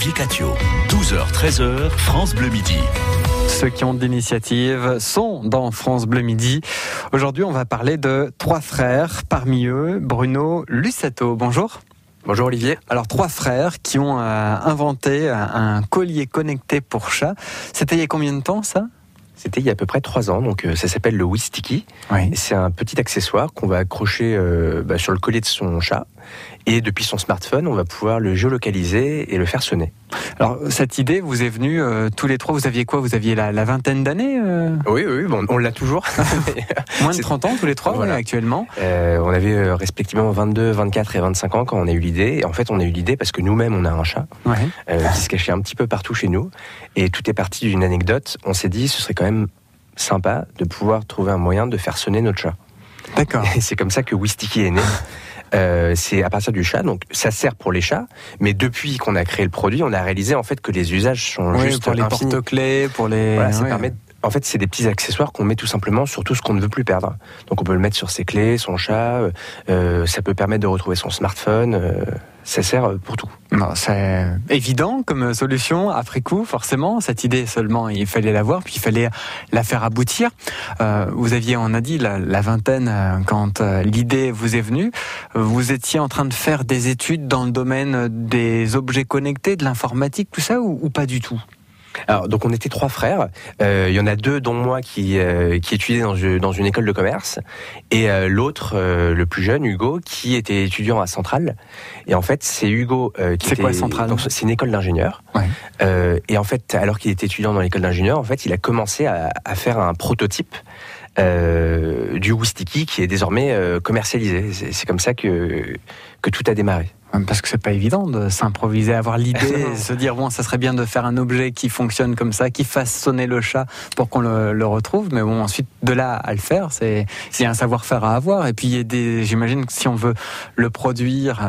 Applicatio. 12h-13h, France Bleu Midi. Ceux qui ont de l'initiative sont dans France Bleu Midi. Aujourd'hui, on va parler de 3 frères. Parmi eux, Bruno Lussato. Bonjour. Bonjour Olivier. Alors 3 frères qui ont inventé un collier connecté pour chat. C'était il y a combien de temps ça ? C'était il y a à peu près 3 ans, donc ça s'appelle le Wistiki. Oui. Et c'est un petit accessoire qu'on va accrocher sur le collier de son chat. Et depuis son smartphone, on va pouvoir le géolocaliser et le faire sonner. Alors cette idée vous est venue tous les 3, vous aviez quoi ? Vous aviez la vingtaine d'années Oui, bon, on l'a toujours. Moins de 30 ans tous les 3 voilà. Actuellement. On avait respectivement 22, 24 et 25 ans quand on a eu l'idée. Et en fait, on a eu l'idée parce que nous-mêmes, on a un chat qui se cachait un petit peu partout chez nous. Et tout est parti d'une anecdote. On s'est dit, ce serait quand même sympa de pouvoir trouver un moyen de faire sonner notre chat. D'accord. Et c'est comme ça que Wistiki est né. C'est à partir du chat, donc ça sert pour les chats, mais depuis qu'on a créé le produit, on a réalisé en fait que les usages sont juste pour les infinis. porte-clés, pour les... Voilà, ça permet... En fait, c'est des petits accessoires qu'on met tout simplement sur tout ce qu'on ne veut plus perdre. Donc on peut le mettre sur ses clés, son chat, ça peut permettre de retrouver son smartphone, ça sert pour tout. Non, c'est évident comme solution, après coup, forcément. Cette idée seulement, il fallait l'avoir, puis il fallait la faire aboutir. Vous aviez, on a dit, la vingtaine quand l'idée vous est venue. Vous étiez en train de faire des études dans le domaine des objets connectés, de l'informatique, tout ça, ou pas du tout ? Alors, donc on était 3 frères. Il y en a 2, dont moi, qui étudiait dans une école de commerce, et l'autre, le plus jeune, Hugo, qui était étudiant à Centrale. Et en fait, c'est Hugo qui C'est quoi Centrale ? Donc, c'est une école d'ingénieur. Ouais. Et en fait, alors qu'il était étudiant dans l'école d'ingénieur, en fait, il a commencé à faire un prototype du Wistiki qui est désormais commercialisé. C'est comme ça que tout a démarré. Parce que c'est pas évident de s'improviser, avoir l'idée, se dire bon, ça serait bien de faire un objet qui fonctionne comme ça, qui fasse sonner le chat pour qu'on le retrouve. Mais bon, ensuite de là à le faire, il y a un savoir-faire à avoir. Et puis j'imagine que si on veut le produire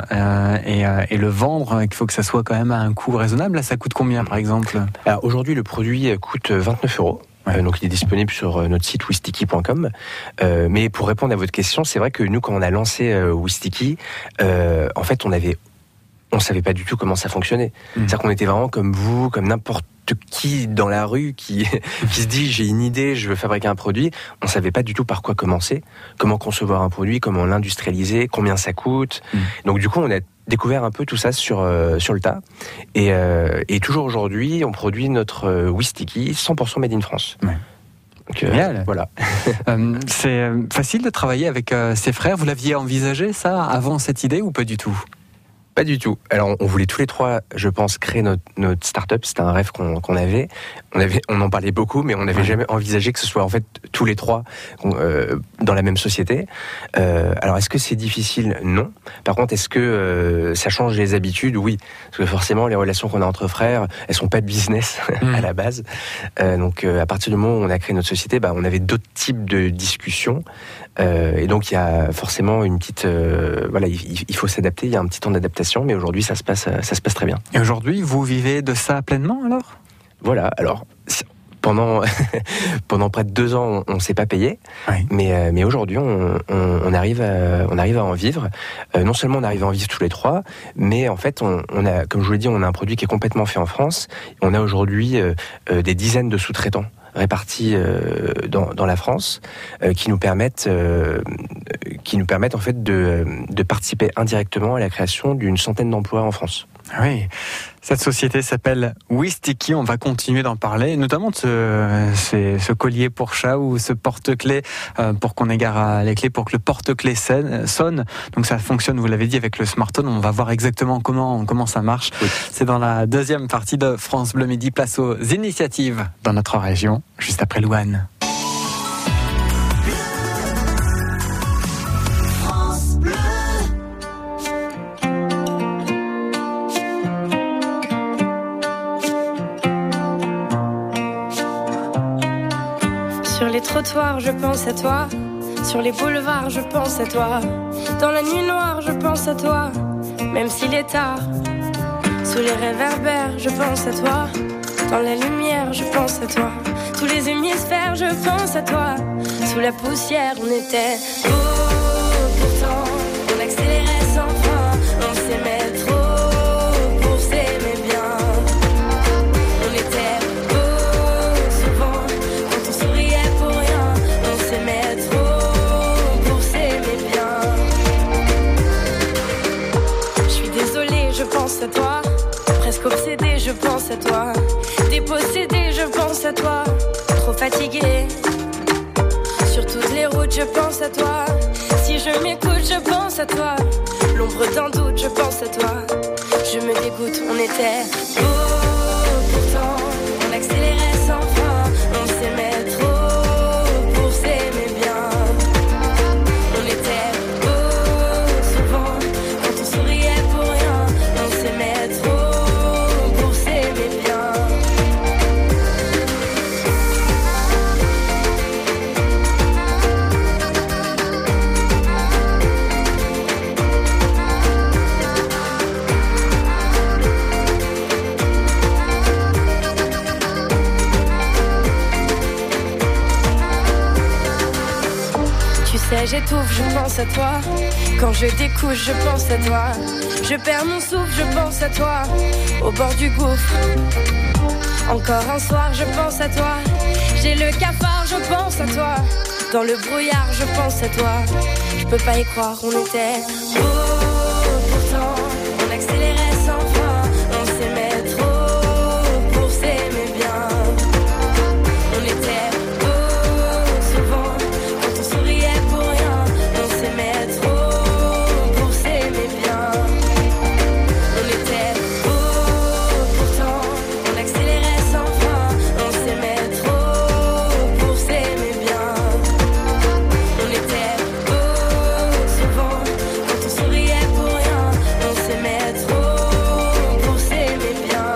et le vendre, il faut que ça soit quand même à un coût raisonnable. Là, ça coûte combien, par exemple ? Alors aujourd'hui, le produit coûte 29 €. Donc il est disponible sur notre site wistiki.com. Mais pour répondre à votre question, c'est vrai que nous, quand on a lancé Wistiki, en fait, on savait pas du tout comment ça fonctionnait. C'est-à-dire qu'on était vraiment comme vous, comme n'importe qui dans la rue qui se dit j'ai une idée, je veux fabriquer un produit. On savait pas du tout par quoi commencer, comment concevoir un produit, comment l'industrialiser, combien ça coûte. Donc du coup, on a découvert un peu tout ça sur le tas. Et toujours aujourd'hui, on produit notre Wistiki 100% made in France. Ouais. Donc, génial. Voilà. C'est facile de travailler avec ses frères. Vous l'aviez envisagé ça avant cette idée ou pas du tout ? Pas du tout. Alors, on voulait tous les 3, je pense, créer notre start-up. C'était un rêve qu'on avait. On en parlait beaucoup, mais on n'avait jamais envisagé que ce soit en fait tous les 3 dans la même société. Alors, est-ce que c'est difficile ? Non. Par contre, est-ce que ça change les habitudes ? Oui. Parce que forcément, les relations qu'on a entre frères, elles sont pas de business à la base. Donc, à partir du moment où on a créé notre société, on avait d'autres types de discussions. Et donc, il y a forcément une petite... il faut s'adapter. Il y a un petit temps d'adaptation. Mais aujourd'hui, ça se passe très bien. Et aujourd'hui, vous vivez de ça pleinement, alors ? Voilà, alors, pendant près de 2 ans, on ne s'est pas payé, mais aujourd'hui, on arrive à en vivre. Non seulement on arrive à en vivre tous les 3, mais en fait, on a, comme je vous l'ai dit, on a un produit qui est complètement fait en France. On a aujourd'hui des dizaines de sous-traitants répartis dans la France, qui nous permettent en fait de participer indirectement à la création d'une centaine d'emplois en France. Oui, cette société s'appelle Wistiki, on va continuer d'en parler, notamment de ce collier pour chat ou ce porte-clés pour qu'on égare les clés, pour que le porte-clés sonne. Donc ça fonctionne, vous l'avez dit, avec le smartphone. On va voir exactement comment ça marche. Oui. C'est dans la deuxième partie de France Bleu Midi. Place aux initiatives dans notre région, juste après Louane. Sur les trottoirs, je pense à toi. Sur les boulevards, je pense à toi. Dans la nuit noire, je pense à toi. Même s'il est tard. Sous les réverbères, je pense à toi. Dans la lumière, je pense à toi. Tous les hémisphères, je pense à toi. Sous la poussière, on était beau. Pourtant, on accélérait sans fin. On s'aimait trop pour s'aimer bien. Obsédée, je pense à toi. Dépossédée, je pense à toi. Trop fatiguée. Sur toutes les routes, je pense à toi. Si je m'écoute, je pense à toi. L'ombre d'un doute, je pense à toi. Je me dégoûte, on était beaux. Pourtant, on accélérait sans frein. On s'aimait trop pour s'aimer bien. On était beaux souvent quand on souriait pour rien. On s'aimait trop pour s'aimer bien. J'étouffe, je pense à toi. Quand je découche, je pense à toi. Je perds mon souffle, je pense à toi. Au bord du gouffre. Encore un soir, je pense à toi. J'ai le cafard, je pense à toi. Dans le brouillard, je pense à toi. Je peux pas y croire, on était beaux. Pourtant, on accélérait sans frein. On s'aimait trop pour s'aimer bien. On était beaux souvent quand on souriait pour rien. On s'aimait trop pour s'aimer bien. On était beaux pourtant, on accélérait sans frein. On s'aimait trop pour s'aimer bien. On était beaux souvent quand on souriait pour rien. On s'aimait trop pour s'aimer bien.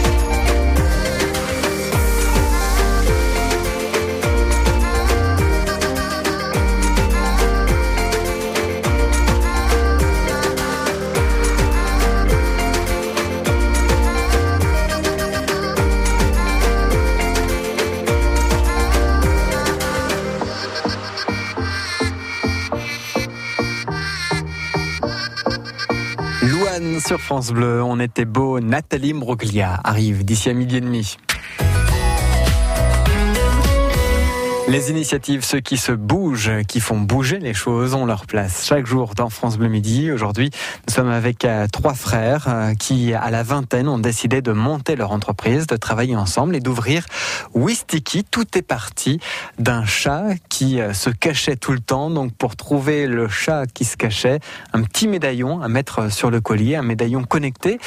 Louane sur France Bleu, on était beau. Nathalie Mbroglia arrive d'ici à 12h30. Les initiatives, ceux qui se bougent, qui font bouger les choses, ont leur place chaque jour dans France Bleu Midi. Aujourd'hui, nous sommes avec 3 frères qui, à la vingtaine, ont décidé de monter leur entreprise, de travailler ensemble et d'ouvrir Wistiki. Tout est parti d'un chat qui se cachait tout le temps. Donc, pour trouver le chat qui se cachait, un petit médaillon à mettre sur le collier, un médaillon connecté.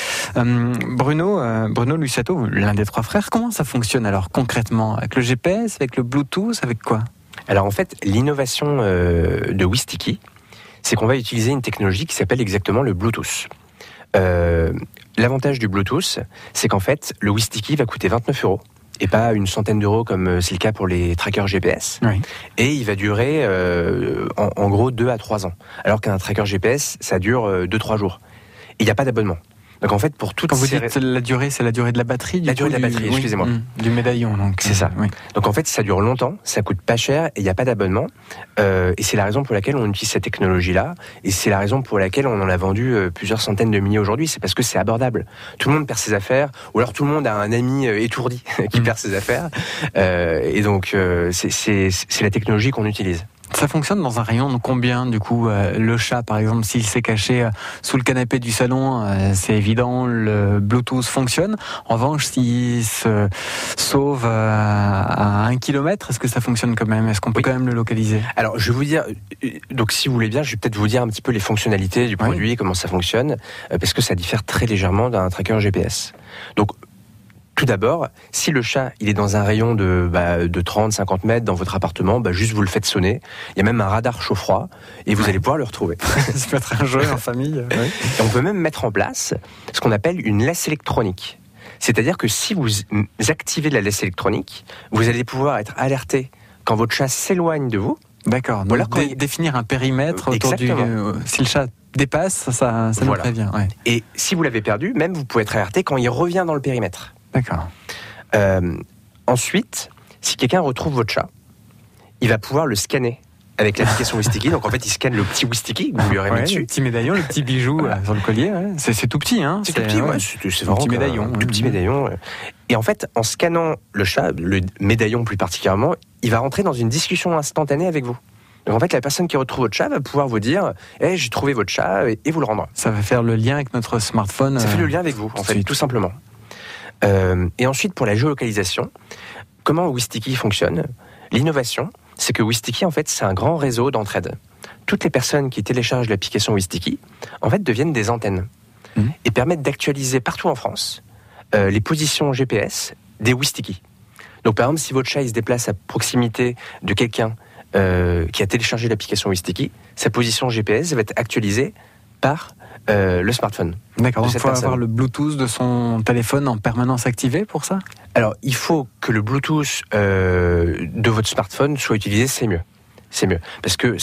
Bruno Lussato, l'un des 3 frères, comment ça fonctionne alors concrètement? Avec le GPS, avec le Bluetooth, avec quoi? Alors en fait, l'innovation de Wistiki, c'est qu'on va utiliser une technologie qui s'appelle exactement le Bluetooth. L'avantage du Bluetooth, c'est qu'en fait, le Wistiki va coûter 29 € et pas une centaine d'euros comme c'est le cas pour les trackers GPS. Oui. Et il va durer en gros 2 à 3 ans. Alors qu'un tracker GPS, ça dure 2-3 jours. Et il n'y a pas d'abonnement. Donc en fait, pour toutes Quand vous dites la durée, c'est la durée de la batterie? La durée de la batterie, excusez-moi. Du médaillon, donc. C'est ça. Oui. Donc en fait, ça dure longtemps, ça coûte pas cher et il n'y a pas d'abonnement. Et c'est la raison pour laquelle on utilise cette technologie-là. Et c'est la raison pour laquelle on en a vendu plusieurs centaines de milliers aujourd'hui. C'est parce que c'est abordable. Tout le monde perd ses affaires, ou alors tout le monde a un ami étourdi qui perd ses affaires. Et donc c'est la technologie qu'on utilise. Ça fonctionne dans un rayon de combien, du coup, le chat, par exemple, s'il s'est caché sous le canapé du salon, c'est évident, le Bluetooth fonctionne. En revanche, s'il se sauve à 1 kilomètre, est-ce que ça fonctionne quand même? Est-ce qu'on peut quand même le localiser? Alors, je vais vous dire, donc si vous voulez bien, je vais peut-être vous dire un petit peu les fonctionnalités du produit, comment ça fonctionne, parce que ça diffère très légèrement d'un tracker GPS. Donc, tout d'abord, si le chat il est dans un rayon de 30-50 mètres dans votre appartement, juste vous le faites sonner. Il y a même un radar chaud-froid et vous allez pouvoir le retrouver. Ça peut être un jeu en famille. Oui. Et on peut même mettre en place ce qu'on appelle une laisse électronique. C'est-à-dire que si vous activez la laisse électronique, vous allez pouvoir être alerté quand votre chat s'éloigne de vous. D'accord. Donc définir un périmètre autour du... si le chat dépasse, ça nous prévient. Ouais. Et si vous l'avez perdu, même vous pouvez être alerté quand il revient dans le périmètre. D'accord. Ensuite, si quelqu'un retrouve votre chat, il va pouvoir le scanner avec l'application Wistiki. Donc en fait, il scanne le petit Wistiki que vous lui aurez mis dessus. Le petit médaillon, le petit bijou sur le collier. Ouais. C'est tout petit, hein. C'est tout petit, c'est vraiment un petit médaillon. Tout petit médaillon. Et en fait, en scannant le chat, le médaillon plus particulièrement, il va rentrer dans une discussion instantanée avec vous. Donc en fait, la personne qui retrouve votre chat va pouvoir vous dire « j'ai trouvé votre chat » et vous le rendre. Ça va faire le lien avec notre smartphone. Ça fait le lien avec vous, en fait, tout simplement. Et ensuite, pour la géolocalisation, comment Wistiki fonctionne ? L'innovation, c'est que Wistiki, en fait, c'est un grand réseau d'entraide. Toutes les personnes qui téléchargent l'application Wistiki, en fait, deviennent des antennes et permettent d'actualiser partout en France les positions GPS des Wistiki. Donc, par exemple, si votre chat il se déplace à proximité de quelqu'un qui a téléchargé l'application Wistiki, sa position GPS va être actualisée par le smartphone. D'accord, donc il faut avoir le Bluetooth de son téléphone en permanence activé pour ça ? Alors, il faut que le Bluetooth de votre smartphone soit utilisé, c'est mieux. C'est mieux. Parce que,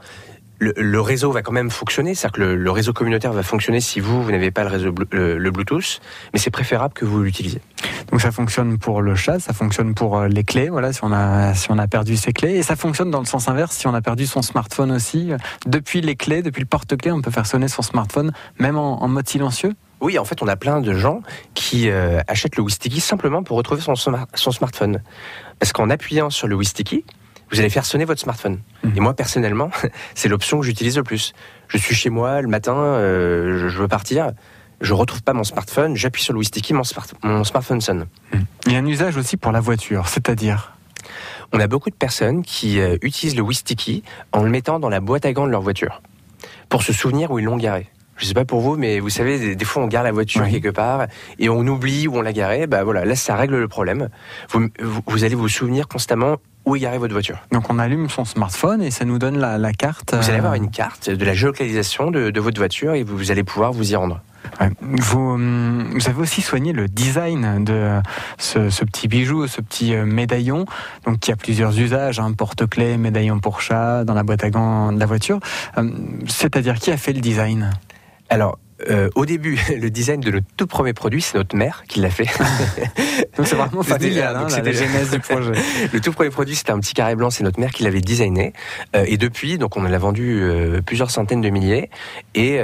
le réseau va quand même fonctionner, c'est-à-dire que le réseau communautaire va fonctionner si vous n'avez pas le Bluetooth, mais c'est préférable que vous l'utilisiez. Donc ça fonctionne pour le chat, ça fonctionne pour les clés, voilà, si on a perdu ses clés, et ça fonctionne dans le sens inverse si on a perdu son smartphone aussi. Depuis les clés, depuis le porte-clés, on peut faire sonner son smartphone, même en mode silencieux. Oui, en fait, on a plein de gens qui achètent le Wistiki simplement pour retrouver son smartphone. Parce qu'en appuyant sur le Wistiki, vous allez faire sonner votre smartphone. Et moi, personnellement, c'est l'option que j'utilise le plus. Je suis chez moi le matin, je veux partir, je retrouve pas mon smartphone, j'appuie sur le Wistiki, mon smartphone sonne. Il y a un usage aussi pour la voiture, c'est-à-dire ? On a beaucoup de personnes qui utilisent le Wistiki en le mettant dans la boîte à gants de leur voiture, pour se souvenir où ils l'ont garé. Je sais pas pour vous, mais vous savez, des fois on gare la voiture quelque part et on oublie où on l'a garé. Bah voilà, là ça règle le problème. Vous allez vous souvenir constamment où est garée votre voiture. Donc on allume son smartphone et ça nous donne la carte. Vous allez avoir une carte de la géolocalisation de votre voiture et vous allez pouvoir vous y rendre. Ouais. Vous avez aussi soigné le design de ce petit bijou, ce petit médaillon, donc qui a plusieurs usages, porte-clés, médaillon pour chat, dans la boîte à gants de la voiture. C'est-à-dire, qui a fait le design ? Alors, au début, le design de notre tout premier produit, c'est notre mère qui l'a fait. Donc c'est vraiment familial, la genèse du projet. Le tout premier produit, c'était un petit carré blanc, c'est notre mère qui l'avait designé. Et depuis, donc on l'a vendu plusieurs centaines de milliers. Et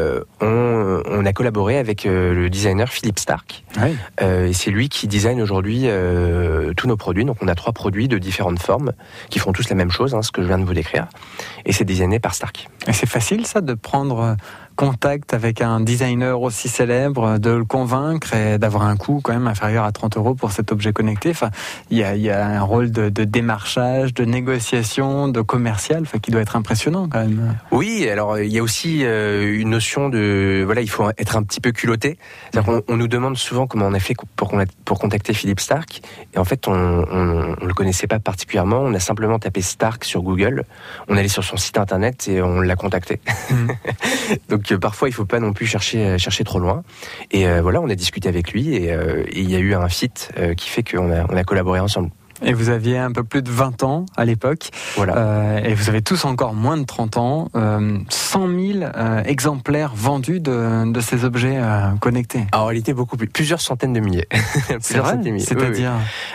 on a collaboré avec le designer Philippe Stark. Oui. Et c'est lui qui design aujourd'hui tous nos produits. Donc on a 3 produits de différentes formes qui font tous la même chose, ce que je viens de vous décrire. Et c'est designé par Stark. Et c'est facile ça de prendre contact avec un designer aussi célèbre, de le convaincre et d'avoir un coût quand même inférieur à 30 € pour cet objet connecté. Enfin, il y a un rôle de démarchage, de négociation, de commercial, qui doit être impressionnant quand même. Oui, alors il y a aussi une notion de il faut être un petit peu culotté. C'est-à-dire qu'on nous demande souvent comment on a fait pour contacter Philippe Stark. Et en fait, on le connaissait pas particulièrement. On a simplement tapé Stark sur Google. On allait sur son site internet et on l'a contacté. Donc parfois il faut pas non plus chercher trop loin. Et on a discuté avec lui et il y a eu un fit qui fait qu'on a collaboré ensemble. Et vous aviez un peu plus de 20 ans à l'époque. Voilà. Et vous avez tous encore moins de 30 ans. 100 000 exemplaires vendus de ces objets connectés. Alors, il était beaucoup plus. Plusieurs centaines de milliers. C'est vrai ? C'est-à-dire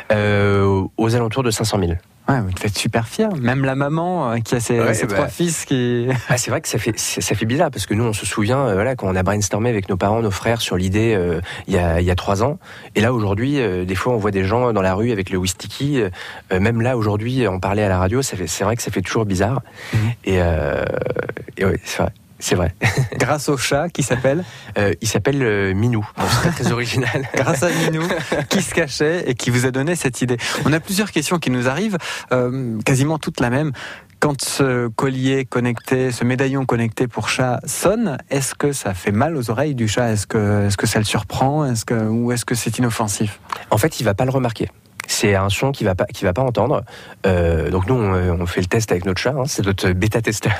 aux alentours de 500 000. Ouais, vous devez être super fier. Même la maman qui a ses 3 fils qui... c'est vrai que ça fait bizarre parce que nous on se souvient quand on a brainstormé avec nos parents, nos frères sur l'idée il y a 3 ans. Et là aujourd'hui, des fois on voit des gens dans la rue avec le Wistiki. Même là aujourd'hui, on parlait à la radio, c'est vrai que ça fait toujours bizarre. Et ouais, c'est vrai. C'est vrai. Grâce au chat qui s'appelle il s'appelle Minou. C'est très original. Grâce à Minou qui se cachait et qui vous a donné cette idée. On a plusieurs questions qui nous arrivent, quasiment toutes la même. Quand ce collier connecté, ce médaillon connecté pour chat sonne, est-ce que ça fait mal aux oreilles du chat ? Est-ce que ça le surprend ? Ou est-ce que c'est inoffensif ? En fait, il va pas le remarquer. C'est un son qu'il va pas entendre. Donc nous, on fait le test avec notre chat. C'est notre bêta-testeur.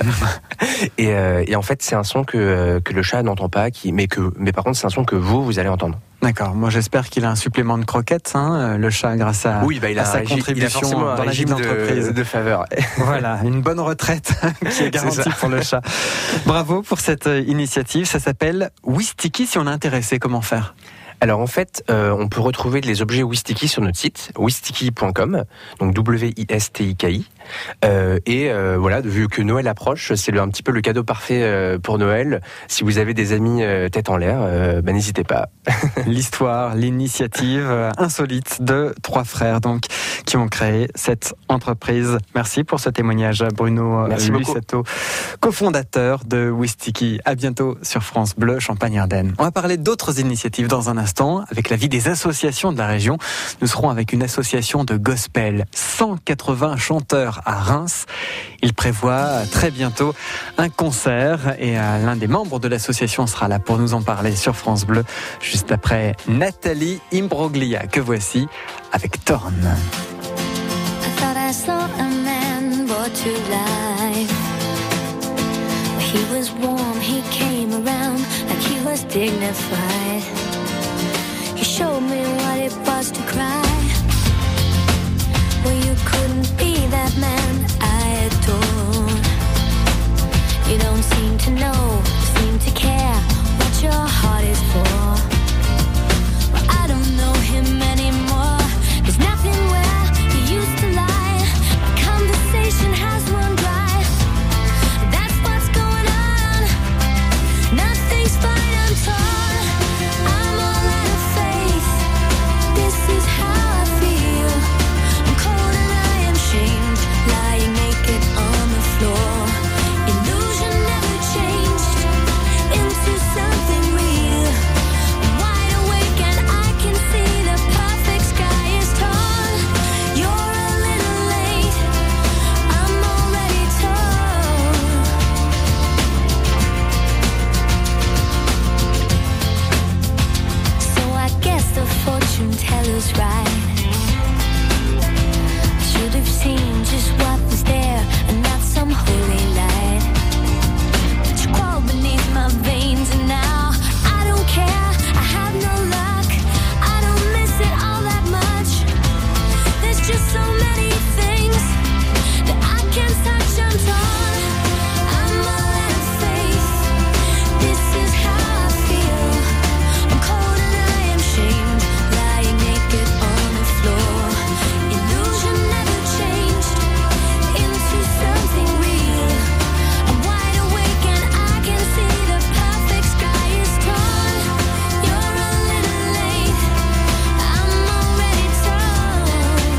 et en fait, c'est un son que le chat n'entend pas, mais par contre, c'est un son que vous allez entendre. D'accord. Moi, j'espère qu'il a un supplément de croquettes, le chat, grâce à, sa contribution dans la vie de l'entreprise. De faveur. Voilà, une bonne retraite qui est garantie pour le chat. Bravo pour cette initiative. Ça s'appelle Wistiki. Si on est intéressé, comment faire ? Alors en fait, on peut retrouver les objets Wistiki sur notre site, wistiki.com, donc WISTIKI. Vu que Noël approche, c'est un petit peu le cadeau parfait pour Noël. Si vous avez des amis tête en l'air, n'hésitez pas. L'histoire, l'initiative insolite de 3 frères donc qui ont créé cette entreprise. Merci pour ce témoignage, Bruno Lussetto, cofondateur de Wistiki. À bientôt sur France Bleu Champagne-Ardenne. On va parler d'autres initiatives dans un instant. instant avec la vie des associations de la région. Nous serons avec une association de gospel, 180 chanteurs à Reims. Il prévoit très bientôt un concert et l'un des membres de l'association sera là pour nous en parler sur France Bleu, juste après Nathalie Imbroglia, que voici avec Torn. I thought I saw a man brought to life. He was warm, he came around like he was dignified. He showed me what it was to cry. Well, you couldn't be that man I adore. You don't seem to know, seem to care what your heart is for. Well, I don't know him anymore. There's nothing where he used to lie. My conversation has run dry. That's what's going on. Nothing's fine, I'm torn. I'm all out of faith. This is how I feel. I'm cold and I am shamed, lying naked on the floor. Illusion never changed into something real. I'm wide awake and I can see the perfect sky is torn. You're a little late, I'm already torn. So I guess the fortune teller's right. I should have seen just what was there and not some holy light. But you crawl beneath my veins and now I don't care, I have no luck. I don't miss it all that much. There's just so many things that I can't touch, I'm torn. I'm all out of faith. This is how I feel. I'm cold and I am shamed, lying naked on the floor. Illusion never changed into something real. I'm wide awake and I can see the perfect sky is torn. You're a little late, I'm already torn.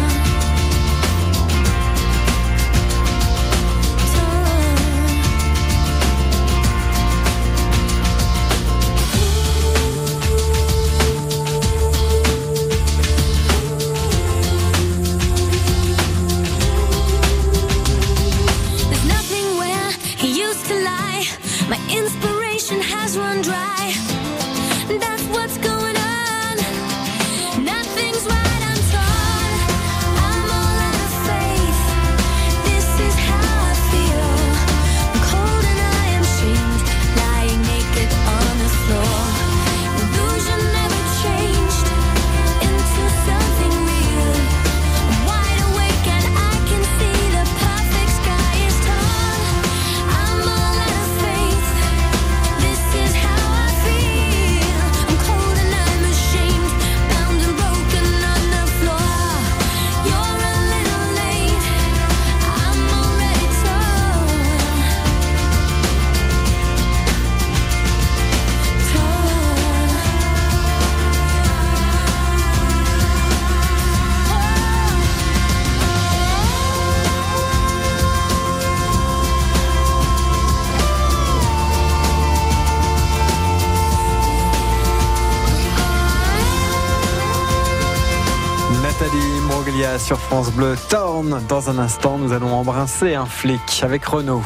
There's nothing where he used to lie. My inspiration has run dry. That's what's going on. Nothing's right, I'm torn. I'm all out of faith. This is how I feel. I'm cold and I am shamed, lying naked on the floor. Illusion never changed into something real. I'm wide awake and I can see the perfect sky is torn. I'm all out of faith. This is how I feel. I'm cold and I'm ashamed, bound and broken on the floor. You're a little late, I'm already torn. Nathalie Imbroglia sur France Bleu, Torn. Dans un instant, nous allons embrasser un flic avec Renaud.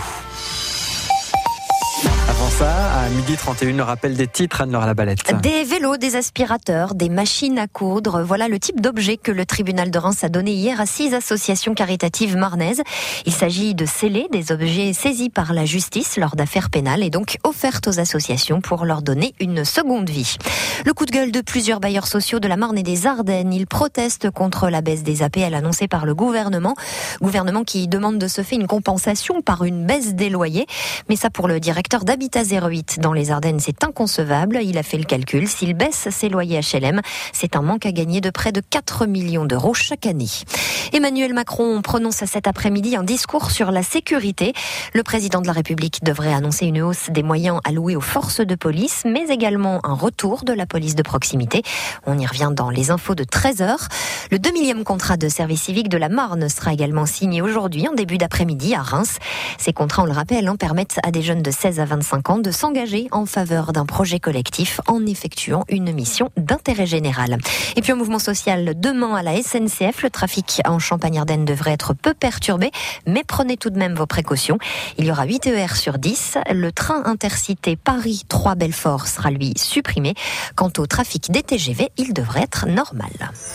Avant ça, à 12h31, le rappel des titres, Anne-Laure Labalette. Des vélos, des aspirateurs, des machines à coudre. Voilà le type d'objet que le tribunal de Reims a donné hier à 6 associations caritatives marnaises. Il s'agit de sceller des objets saisis par la justice lors d'affaires pénales et donc offertes aux associations pour leur donner une seconde vie. Le coup de gueule de plusieurs bailleurs sociaux de la Marne et des Ardennes. Ils protestent contre la baisse des APL annoncée par le gouvernement. Gouvernement qui demande de se faire une compensation par une baisse des loyers. Mais ça, pour le directeur d'Habitat 08 dans les Ardennes, c'est inconcevable. Il a fait le calcul. S'il baisse ses loyers HLM, c'est un manque à gagner de près de 4 millions d'euros chaque année. Emmanuel Macron prononce cet après-midi un discours sur la sécurité. Le président de la République devrait annoncer une hausse des moyens alloués aux forces de police, mais également un retour de la police de proximité. On y revient dans les infos de 13h. Le 2000e contrat de service civique de la Marne sera également signé aujourd'hui, en début d'après-midi, à Reims. Ces contrats, on le rappelle, permettent à des jeunes de 16 à 25 ans de s'engager s'engager en faveur d'un projet collectif en effectuant une mission d'intérêt général. Et puis un mouvement social demain à la SNCF. Le trafic en Champagne-Ardenne devrait être peu perturbé, mais prenez tout de même vos précautions. Il y aura 8 TER sur 10. Le train intercité Paris-3-Belfort sera lui supprimé. Quant au trafic des TGV, il devrait être normal.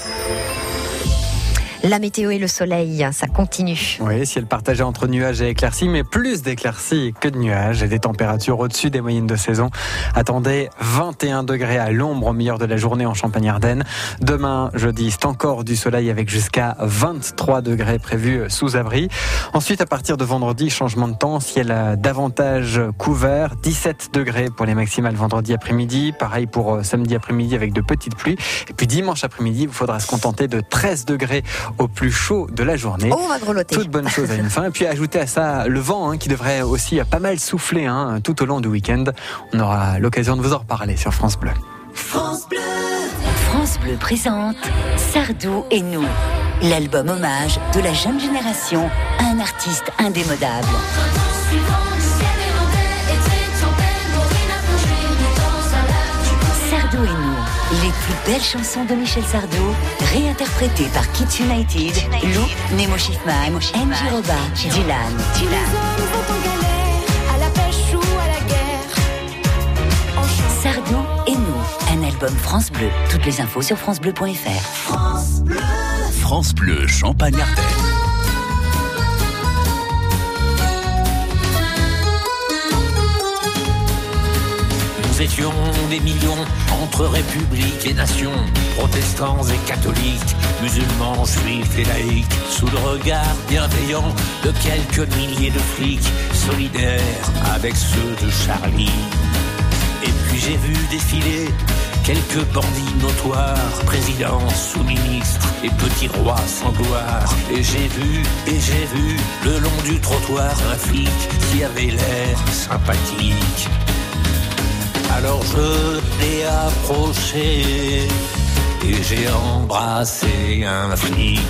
La météo et le soleil, ça continue. Oui, ciel partagé entre nuages et éclaircies, mais plus d'éclaircies que de nuages et des températures au-dessus des moyennes de saison. Attendez 21 degrés à l'ombre au milieu de la journée en Champagne-Ardenne. Demain, jeudi, c'est encore du soleil avec jusqu'à 23 degrés prévus sous abri. Ensuite, à partir de vendredi, changement de temps, ciel davantage couvert, 17 degrés pour les maximales vendredi après-midi. Pareil pour samedi après-midi avec de petites pluies. Et puis dimanche après-midi, il faudra se contenter de 13 degrés au plus chaud de la journée. On va grelotter. Toute bonne chose à une fin. Et puis ajouter à ça le vent qui devrait aussi pas mal souffler tout au long du week-end. On aura l'occasion de vous en reparler sur France Bleu. France Bleu. France Bleu présente Sardou et nous, l'album hommage de la jeune génération à un artiste indémodable. Sardou et nous, les plus belles chansons de Michel Sardou, réinterprétées par Kids United, Lou, Nemo Schiffman, Angie Roba, Dylan. Les hommes vont en galère, à la pêche ou à la guerre. Sardou et nous, un album France Bleu. Toutes les infos sur francebleu.fr. France Bleu. France Bleu Champagne-Ardenne. Nous étions des millions entre république et nation, protestants et catholiques, musulmans, juifs et laïcs, sous le regard bienveillant de quelques milliers de flics, solidaires avec ceux de Charlie. Et puis j'ai vu défiler quelques bandits notoires, présidents, sous-ministres et petits rois sans gloire. Et j'ai vu, le long du trottoir, un flic qui avait l'air sympathique. Alors je l'ai approché et j'ai embrassé un flic.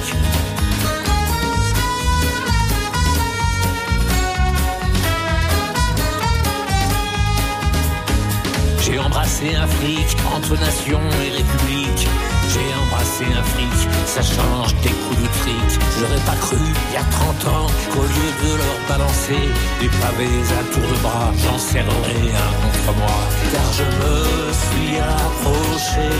J'ai embrassé un flic entre nation et république. J'ai embrassé un flic, ça change des coups de trick. J'aurais pas cru, il y a 30 ans, qu'au lieu de leur balancer des pavés à tour de bras, j'en serrerais un contre moi. Car je me suis approché.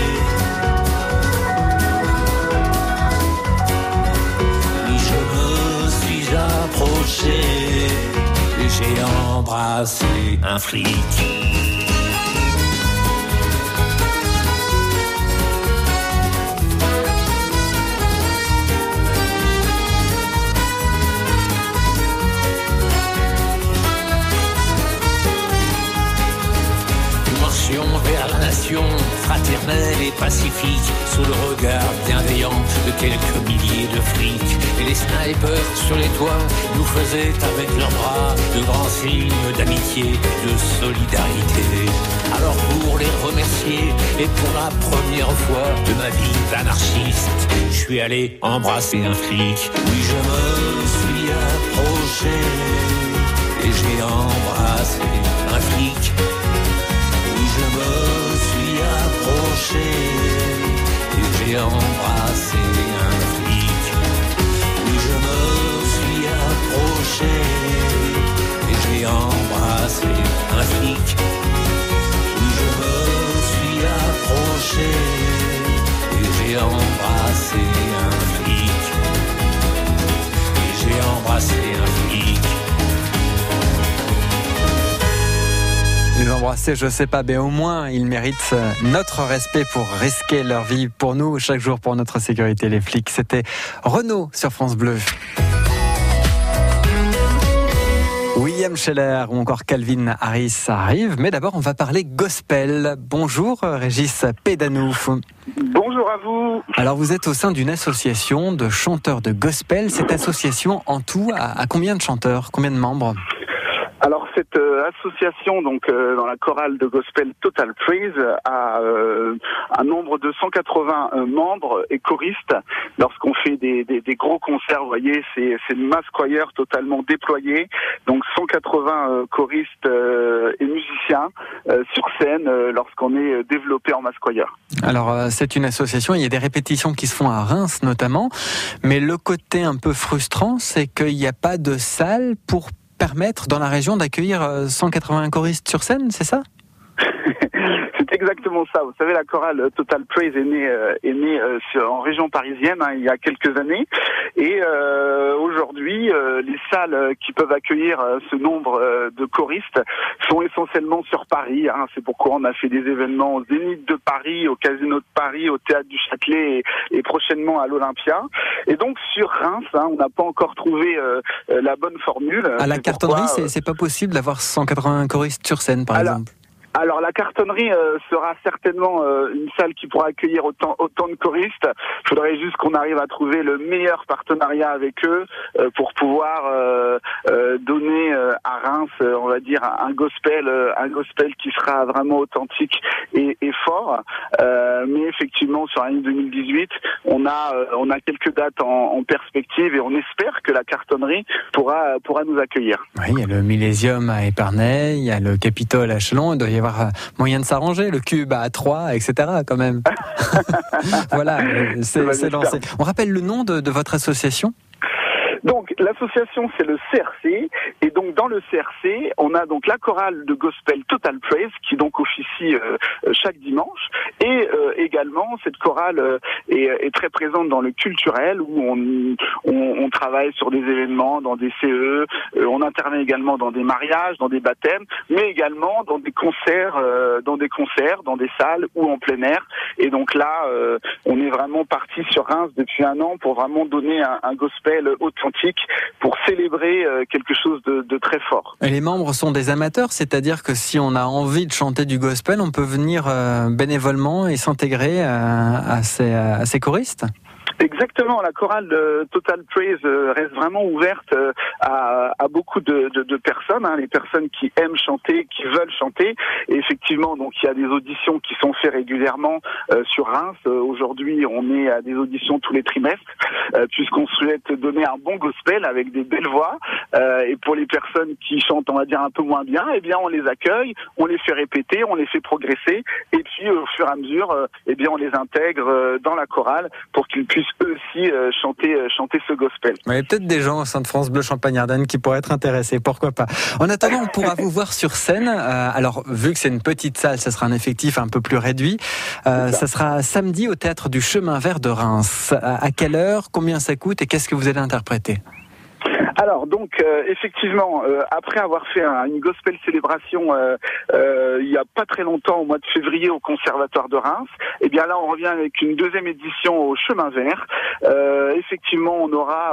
Oui, je me suis approché et j'ai embrassé un flic. Vers la nation fraternelle et pacifique, sous le regard bienveillant de quelques milliers de flics. Et les snipers sur les toits nous faisaient avec leurs bras de grands signes d'amitié et de solidarité. Alors pour les remercier et pour la première fois de ma vie d'anarchiste, je suis allé embrasser un flic. Oui, je me suis approché et j'ai embrassé un flic. Je me suis approché et j'ai embrassé un flic. Oui, je me suis approché et j'ai embrassé un flic. Oui, je me suis approché et j'ai embrassé un flic. Et j'ai embrassé un flic. Les embrasser, je sais pas, mais au moins ils méritent notre respect pour risquer leur vie pour nous chaque jour pour notre sécurité, les flics. C'était Renaud sur France Bleu. William Scheller ou encore Calvin Harris arrivent, mais d'abord on va parler gospel. Bonjour Régis Pédanou. Bonjour à vous. Alors vous êtes au sein d'une association de chanteurs de gospel. Cette association en tout a combien de chanteurs, combien de membres ? Alors cette association, donc dans la chorale de gospel Total Praise, a un nombre de 180 membres et choristes. Lorsqu'on fait des gros concerts, vous voyez, c'est une mass choir totalement déployée. Donc 180 choristes et musiciens sur scène lorsqu'on est développé en mass choir. Alors c'est une association, il y a des répétitions qui se font à Reims notamment, mais le côté un peu frustrant, c'est qu'il n'y a pas de salle pour permettre dans la région d'accueillir 180 choristes sur scène, c'est ça ? C'est exactement ça. Vous savez, la chorale Total Praise est née en région parisienne il y a quelques années. Et aujourd'hui, les salles qui peuvent accueillir ce nombre de choristes sont essentiellement sur Paris. C'est pourquoi on a fait des événements au Zénith de Paris, au Casino de Paris, au Théâtre du Châtelet et prochainement à l'Olympia. Et donc sur Reims, on n'a pas encore trouvé la bonne formule. À la cartonnerie, c'est pas possible d'avoir 180 choristes sur scène, par exemple. Alors la cartonnerie sera certainement une salle qui pourra accueillir autant de choristes. Il faudrait juste qu'on arrive à trouver le meilleur partenariat avec eux pour pouvoir donner à Reims, on va dire, un gospel qui sera vraiment authentique et fort. Mais effectivement, sur l'année 2018, on a quelques dates en perspective et on espère que la cartonnerie pourra nous accueillir. Oui, il y a le Millésium à Épernay, il y a le Capitole à Chelon, il doit y avoir moyen de s'arranger, le Cube à 3, etc. quand même. Voilà, c'est lancé. On rappelle le nom de votre association ? Donc l'association c'est le CRC et donc dans le CRC on a donc la chorale de gospel Total Praise qui donc officie chaque dimanche et également cette chorale est très présente dans le culturel où on travaille sur des événements, dans des CE, on intervient également dans des mariages, dans des baptêmes, mais également dans des concerts, dans des salles ou en plein air. Et donc là on est vraiment parti sur Reims depuis un an pour vraiment donner un gospel authentique pour célébrer quelque chose de très fort. Et les membres sont des amateurs, c'est-à-dire que si on a envie de chanter du gospel, on peut venir bénévolement et s'intégrer à ces choristes ? Exactement, la chorale Total Praise reste vraiment ouverte à beaucoup de personnes, les personnes qui aiment chanter, qui veulent chanter. Et effectivement, donc il y a des auditions qui sont faites régulièrement sur Reims. Aujourd'hui, on est à des auditions tous les trimestres, puisqu'on souhaite donner un bon gospel avec des belles voix. Et pour les personnes qui chantent, on va dire un peu moins bien, eh bien on les accueille, on les fait répéter, on les fait progresser, et puis au fur et à mesure, eh bien on les intègre dans la chorale pour qu'ils puissent eux aussi chanter ce gospel. Il y a peut-être des gens au sein de France Bleu Champagne-Ardenne qui pourraient être intéressés, pourquoi pas. En attendant, on pourra vous voir sur scène. Alors, vu que c'est une petite salle, ça sera un effectif un peu plus réduit. Ça sera samedi au Théâtre du Chemin Vert de Reims. À quelle heure, combien ça coûte et qu'est-ce que vous allez interpréter ? Alors donc effectivement après avoir fait une gospel célébration il y a pas très longtemps au mois de février au Conservatoire de Reims, et bien là on revient avec une deuxième édition au Chemin Vert. Effectivement on aura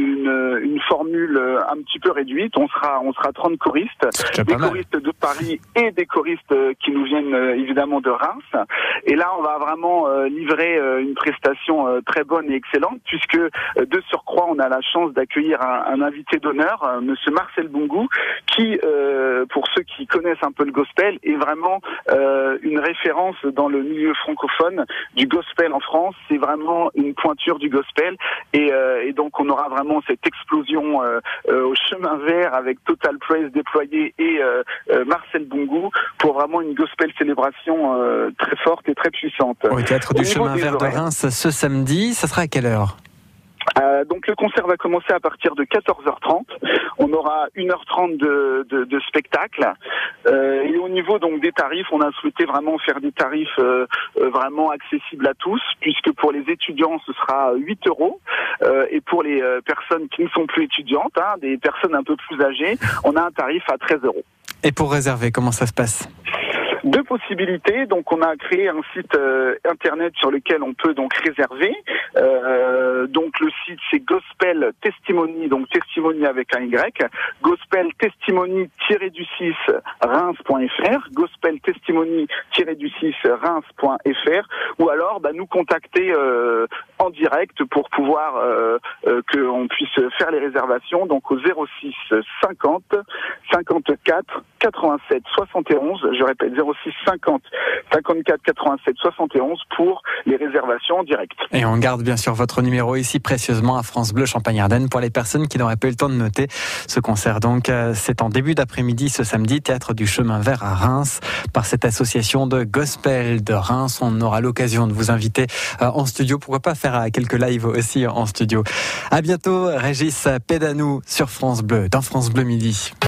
une formule un petit peu réduite, on sera 30 choristes, des choristes de Paris et des choristes qui nous viennent évidemment de Reims, et là on va vraiment livrer une prestation très bonne et excellente, puisque de surcroît on a la chance d'accueillir un invité d'honneur, monsieur Marcel Bungou, qui, pour ceux qui connaissent un peu le gospel, est vraiment une référence dans le milieu francophone du gospel en France. C'est vraiment une pointure du gospel, et donc on aura vraiment cette explosion au Chemin Vert avec Total Praise déployé et Marcel Bungou pour vraiment une gospel célébration très forte et très puissante. Au Théâtre du Chemin Vert de Reims ce samedi, ça sera à quelle heure ? Donc le concert va commencer à partir de 14h30. On aura 1h30 de spectacle. Et au niveau donc des tarifs, on a souhaité vraiment faire des tarifs vraiment accessibles à tous, puisque pour les étudiants ce sera 8 €, et pour les personnes qui ne sont plus étudiantes, des personnes un peu plus âgées, on a un tarif à 13 €. Et pour réserver, comment ça se passe ? Deux possibilités. Donc on a créé un site internet sur lequel on peut donc réserver. Donc le site c'est Gospel Testimony, donc Testimony avec un Y, Gospel Testimony-du-6 Reims.fr, Gospel Testimony-du-6 Reims.fr, ou alors nous contacter en direct pour pouvoir qu'on puisse faire les réservations, donc au 06 50 54 87 71, je répète 06 50 54 87 71 pour les réservations en direct. Et on garde bien sûr votre numéro ici précieusement à France Bleu Champagne-Ardenne pour les personnes qui n'auraient pas eu le temps de noter. Ce concert donc, c'est en début d'après-midi ce samedi, Théâtre du Chemin Vert à Reims, par cette association de gospel de Reims. On aura l'occasion de vous inviter en studio, pourquoi pas faire quelques lives aussi en studio. À bientôt, Régis Pédanou sur France Bleu, dans France Bleu Midi.